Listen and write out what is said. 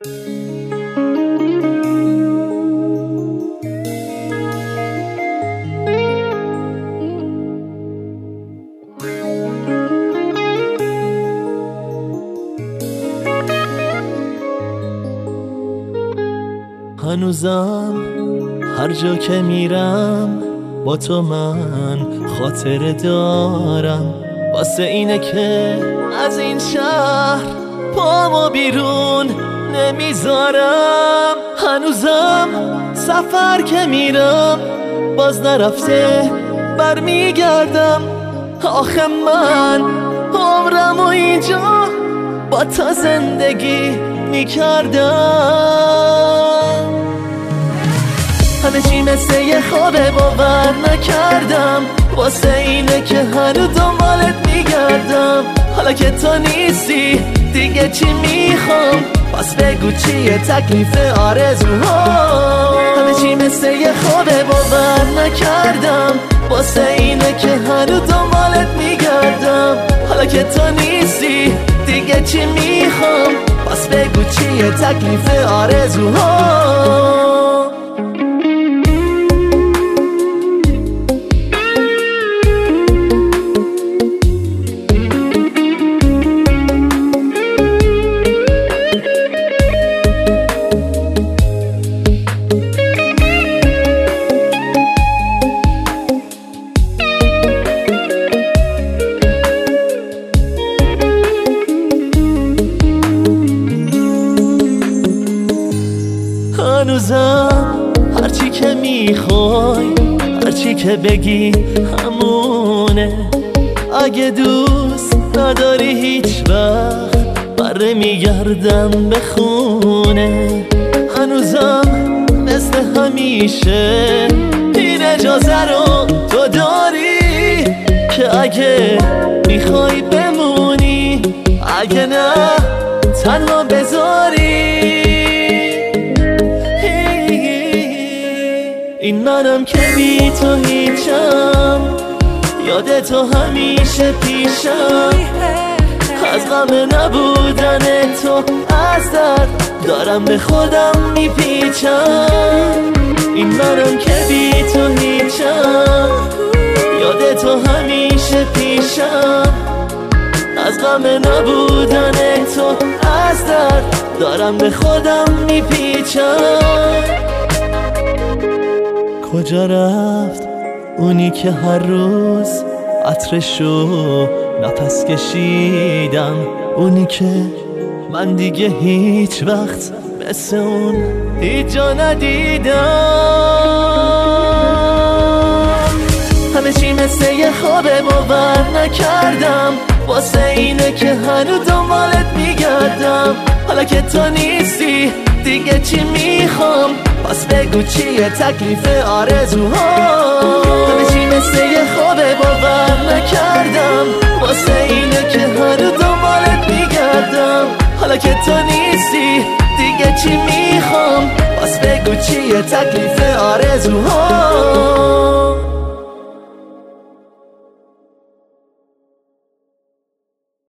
هنوزم هر جا که میرم با تو من خاطره دارم، واسه اینه که از این شهر پامو بیرون نمیذارم. هنوزم سفر که میرم باز نرفته برمیگردم. آخه من عمرم و اینجا با تا زندگی میکردم. همه چی مثل یه خوابه باور نکردم، واسه اینه که هنو دنبالت میگردم. حالا که تو نیستی دیگه چی میخوام، پس بگو چیه تکلیف آرزوها. همه چی مثل یه خوابه باور نکردم، واسه اینه که هنو دنبالت میگردم. حالا که تو نیستی دیگه چی میخوام، پس بگو چیه تکلیف آرزوها. هنوزم هرچی که میخوای هرچی که بگی همونه. اگه دوست نداری هیچ وقت بره میگردم به خونه. هنوزم مثل همیشه این اجازه رو تو داری که اگه میخوای بمونی، اگه نه تنها بذاری. این منم که بی تو هیچم، یاد تو همیشه پیشم. از غم نبودن تو از درد دارم به خودم میپیچم. این منم که بی تو هیچم، یاد تو همیشه پیشم. از غم نبودن تو از درد دارم به خودم میپیچم. کجا رفت اونی که هر روز عطرشو نفس کشیدم؟ اونی که من دیگه هیچ وقت مثل اون هیچ جا ندیدم. همه چی مثل یه خوابه باور نکردم، واسه اینه که هنو دنبالت میگردم. حالا که تو نیستی دیگه چی میخوام، پس بگو چیه تکلیف آرزوها. همه چی مثل یه خوابه باور نکردم، واسه اینه که هنو دنبالت میگردم. حالا که تو نیستی دیگه چی میخوام، پس بگو چیه تکلیف آرزوها.